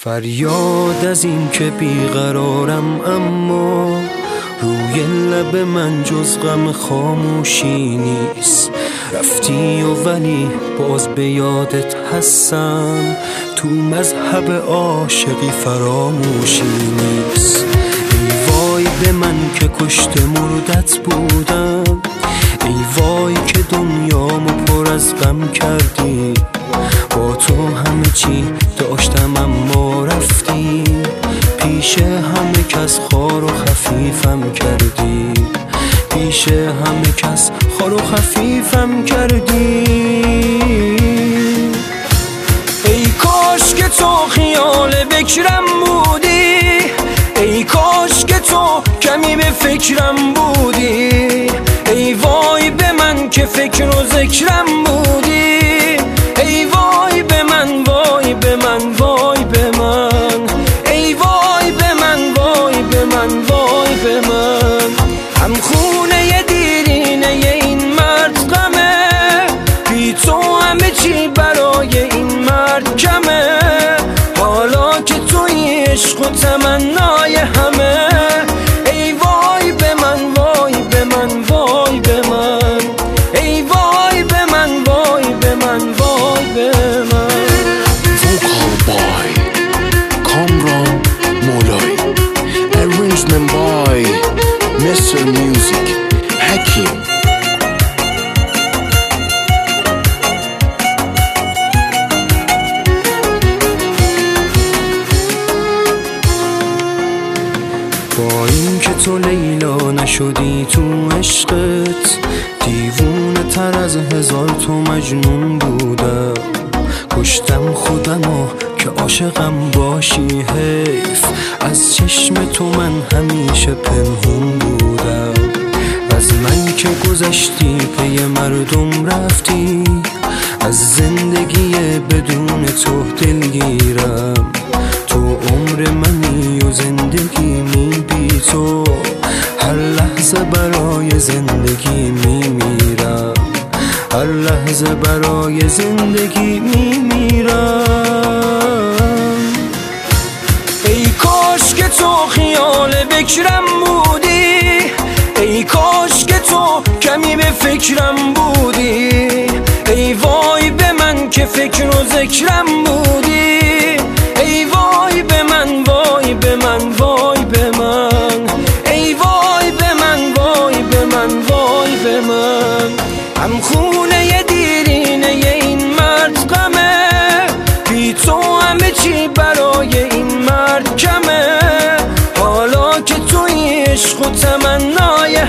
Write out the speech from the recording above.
فریاد از این که بیقرارم، اما روی لب من جز غم خاموشی نیست. رفتی و ولی باز به یادت هستم، تو مذهب عاشقی فراموشی نیست. ای وای به من که کشته مردت بودم، ای وای که دنیامو پر از غم کردی. با تو همه چی داشتم اما رفتی، پیش همه کس خار و خفیفم کردی، پیش همه کس خار و خفیفم کردی. ای کاش که تو خیال بکرم بودی، ای کاش که تو کمی به فکرم بودی. ای وای به من که فکر و ذکرم بودی، ای وای به من، وای به من، وای به من، ای وای به من، وای به من، وای به من. هم خونه دیرینه این مرد غمه، بی تو همه چی برای این مرد کمه. حالا که توی عشق و تمنای همه، ای وای به من، وای به من، وای به من، ای وای به من، وای به من، وای به من. Vocal by Kamran Molay, arrangement by Mr. Music Hakim. با این که تو لیلا نشدی تو عشقت، دیوونه تر از هزار تو مجنون بودم. کشتم خودمو که عاشقم باشی، حیف از چشم تو من همیشه پنهون بودم. از من که گذشتی پی مردم رفتی، از زندگی بدون تو دلگیرم. تو عمر منی و زندگی می بی تو، هر لحظه برای زندگی می میرم، هر لحظه برای زندگی می میرم. ای کاش که تو خیال بکرم بودی، ای کاش که تو کمی به فکرم بودی. ای وای به من که فکر و ذکرم بودی، ای وای به من، وای به من، وای به من، ای وای به من، وای به من، وای به من. هم خونه دیرینه این مرد غمه، بی تو همه چی برای این مرد کمه. حالا که توی عشق و تمنای